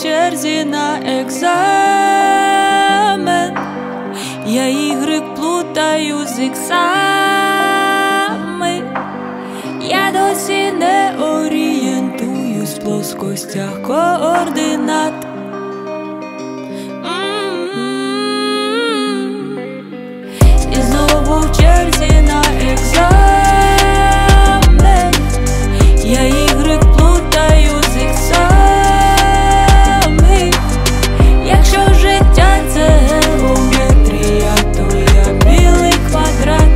в черзі на екзамен. Я ігри плутаю з іксами. Я досі не орієнтуюсь в плоскостях координат. І знову в черзі на екзамен. Я ігри плутаю з іксами. Якщо життя це геометрія, то я білий квадрат.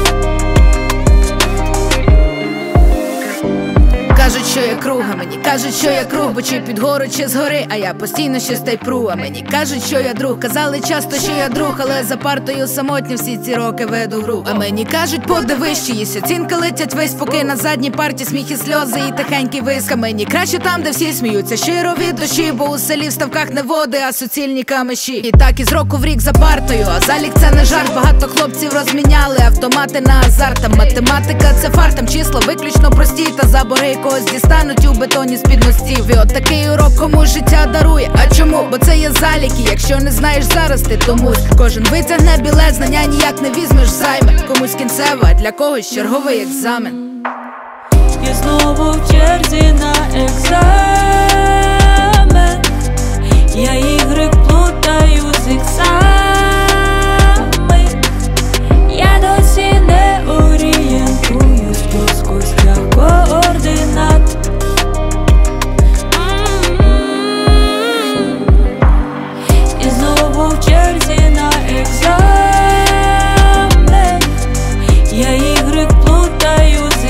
Кажуть, що я круг, а мені кажуть, що я круг, бо чи під гору, чи згори, а я постійно щось тайпру. А мені кажуть, що я друг, казали часто, що я друг, але за партою самотньо всі ці роки веду гру. А мені кажуть, подивись, чиїсь оцінки летять весь, поки на задній парті сміх і сльози і тихенький виск. А мені краще там, де всі сміються щиро від душі, бо у селі в ставках не води, а суцільні камеші. І так із року в рік за партою, а залік це не жарт. Багато хлопців розміняли автомати на азарт. А математика це фарт, там числа виключно прості, та забори когось дістануть у бетоні з-під мостів. І от такий урок кому життя дарує. А чому? Бо це є заліки, якщо не знаєш зараз, ти томусь. Кожен витягне біле, знання ніяк не візьмеш займе. Комусь кінцево, а для когось черговий екзамен. Я знову в черзі на екзамен. Я ігри плутаю з іксами. Я досі не орієнтуюсь в плоскостях координат. І знову в черзі на екзамен. Я ігри плутаю з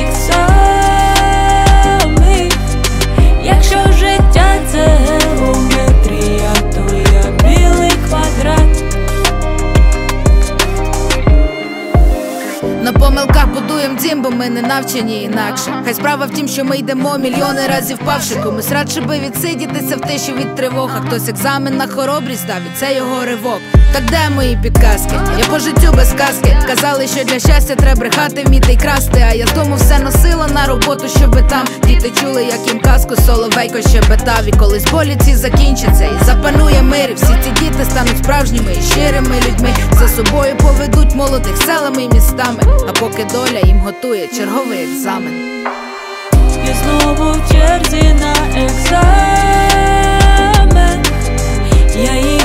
іксами. Якщо життя це геометрія, то я білий квадрат. На помилках будуєм дім, бо ми не навчені інакше. Хай справа в тім, що ми йдемо мільйони разів впавши. Комусь радше би відсидітися в тиші від тривог, а хтось екзамен на хоробрість дав, і це його ривок. Так де мої підказки? Я по життю без казки. Казали, що для щастя треба брехати, вміти й красти. А я з дому все носила на роботу, щоби там діти чули, як їм казку соловейко щебетав. І колись болі ці закінчаться, і запанує мир, і всі ці діти стануть справжніми і щирими людьми. За собою поведуть молодих селами і містами, а поки доля їм готує черговий екзамен. Я знову в черзі на екзамен. Я